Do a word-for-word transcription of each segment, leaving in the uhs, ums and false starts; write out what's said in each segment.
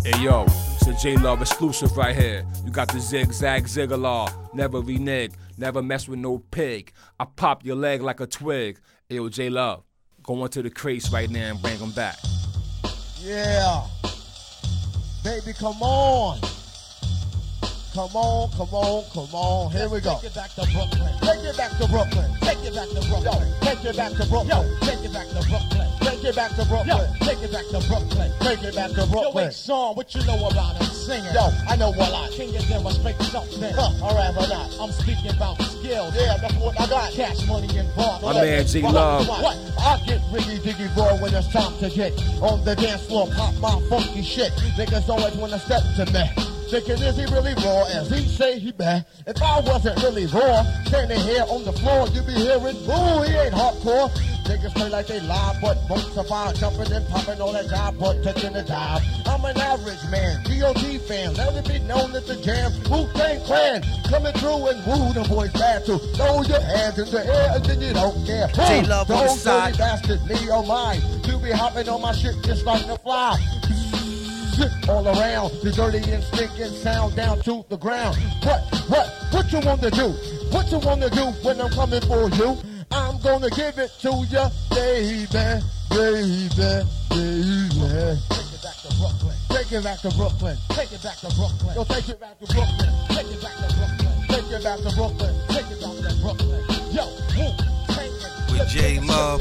Hey yo, it's a J-Love exclusive right here. You got the zigzag ziggler, never renege, never mess with no pig. I pop your leg like a twig. Hey yo, J-Love, go into the crates right now and bring them back. Yeah. Baby, come on. Come on, come on, come on. Here we go. Take it back to Brooklyn. Take it back to Brooklyn. Take it back to Brooklyn. Yo, take it back to Brooklyn. Yo, take it back to Brooklyn. Take it back to Brooklyn. Yo, take it back to Brooklyn. Take it back to Yo, Brooklyn. wait, Sean, what you know about him singing? Yo, I know what I Can you demonstrate something? Huh, all right, but not. I'm speaking about skills. Yeah, that's what I got. Cash money involved. My man J-Love. What? I get riggy diggy raw when it's time to get on the dance floor, pop my funky shit. Niggas always wanna step to me. Thinking, is he really raw? As he say he bad. If I wasn't really raw, standing here on the floor, you be hearing, ooh, he ain't hardcore. Niggas play like they live, but won't survive. Jumping and popping on that job, but taking the dive. I'm an average man, G O D fan. Let it be known that the jam, Wu-Tang Clan, coming through and woo the boys bad too. Throw your hands in the air and then you don't care. J-Love on the side. Those dirty bastards, me or mine. You be hopping on my shit just like the fly. All around, the dirty and stinking sound down to the ground. What, what, what you want to do? What you want to do when I'm coming for you? I'm gonna give it to ya, baby, baby, baby. Take it back to Brooklyn. Take it back to Brooklyn. Take it back to Brooklyn. Yo, take it back to Brooklyn. Take it back to Brooklyn. Take it back to Brooklyn. Take it back to Brooklyn. Yo, woo, take it. With J-Love.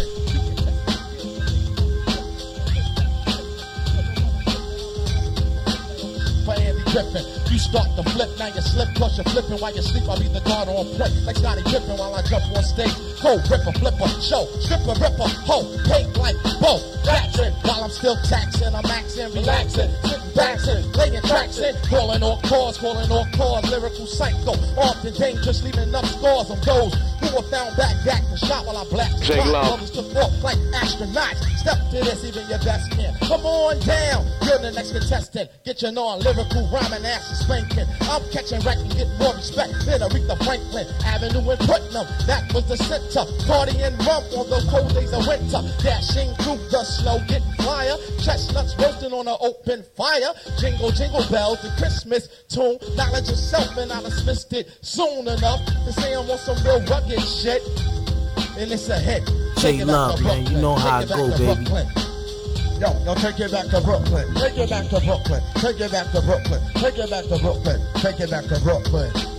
Drippin'. You start to flip, now you slip, plus you're flipping while you sleep. I'll be the guard on play, like Scotty Pippen while I jump on stage. Go, ripper, flipper, show, stripper, ripper, ho, hate like Bo, Jackson. While I'm still taxing, I'm maxing, relaxing, sitting backs-in, laying tracks in, calling all cars, calling all cars, lyrical psycho, often dangerous, leaving up scars on those who were found back, back and shot while I blast. J-Love. Others took off like astronauts. Step to this, even your best man. Come on down, you're the next contestant. Get your non-lyrical rhyming ass and spanking. I'm catching wreck and getting more respect than Aretha Franklin Avenue and Putnam. That was the center. Party and rump on those cold days of winter. Dashing through the snow, getting flyer. Chestnuts roasting on an open fire. Jingle, jingle bells, the Christmas tune. Knowledge of self, and I dismissed it soon enough to say I'm on some real rugged shit. And it's a hit. J-Love, man, you know how it go, baby. Yo, yo, take it back to Brooklyn. Take it back to Brooklyn. Take it back to Brooklyn. Take it back to Brooklyn. Take it back to Brooklyn.